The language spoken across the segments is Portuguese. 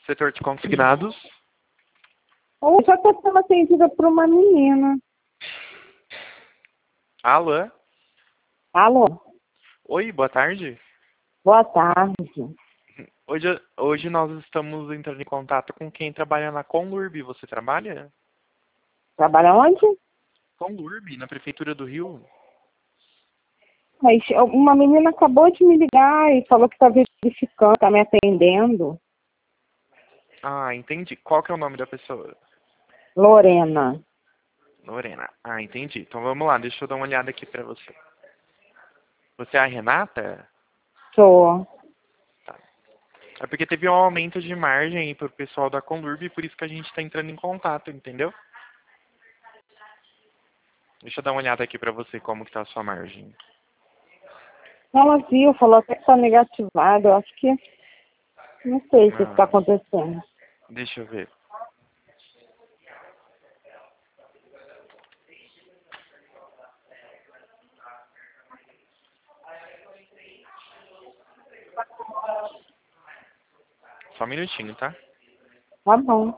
Setor de consignados. Ou só estou sendo atendida por uma menina. Alô? Alô? Oi, boa tarde. Boa tarde. Hoje nós estamos entrando em contato com quem trabalha na Conlurb. Você trabalha? Trabalha onde? Conlurb, na Prefeitura do Rio. Mas uma menina acabou de me ligar e falou que está verificando, está me atendendo. Ah, entendi. Qual que é o nome da pessoa? Lorena. Lorena. Ah, entendi. Então vamos lá, deixa eu dar uma olhada aqui pra você. Você é a Renata? Sou. Tá. É porque teve um aumento de margem aí pro pessoal da Conlurb e por isso que a gente tá entrando em contato, entendeu? Deixa eu dar uma olhada aqui pra você como que tá a sua margem. Ela viu, falou até que está negativado. Eu acho que não sei o que está Ah, acontecendo. deixa eu ver. Só um minutinho, tá? Tá bom.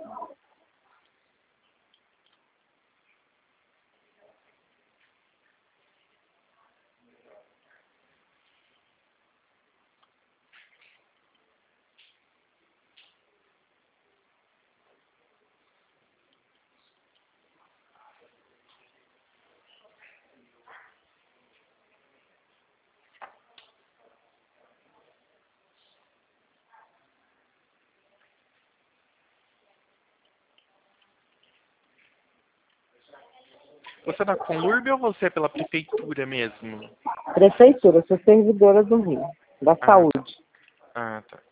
Você é da Conlurb ou você é pela prefeitura mesmo? Prefeitura, sou servidora do Rio, da Ah, tá. saúde. Ah, tá.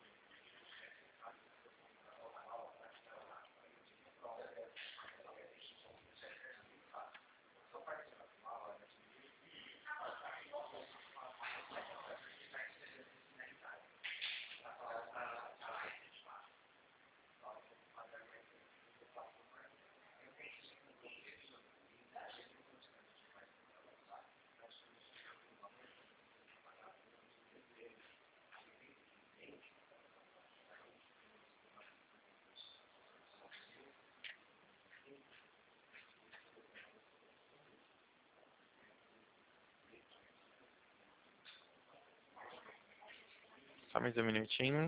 Só mais um minutinho.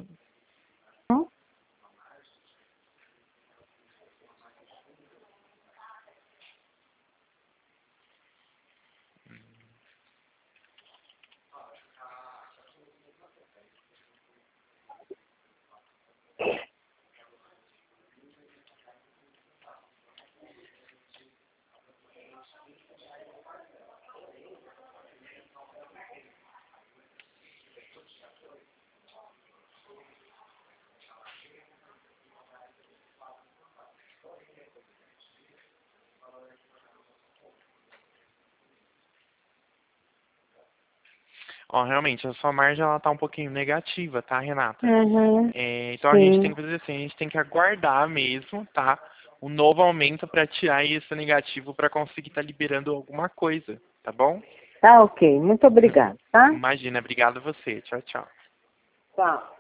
Ó, realmente, a sua margem ela tá um pouquinho negativa, tá, Renata? Uhum. Então a gente tem Sim. que fazer assim, a gente tem que aguardar mesmo, tá? Um novo aumento para tirar isso negativo para conseguir estar liberando alguma coisa, tá bom? Tá ok. Muito obrigada, tá? Imagina, obrigado a você. Tchau, tchau. Tchau.